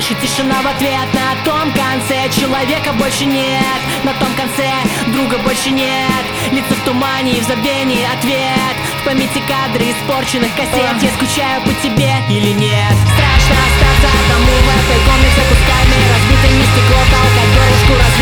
дальше тишина в ответ. На том конце человека больше нет, на том конце друга больше нет. Лица в тумане и в забвении ответ. В памяти кадры испорченных кассет. Я скучаю по тебе или нет? Страшно остаться одному в этой комнате, кусками разбитыми стекло, толкать горлышку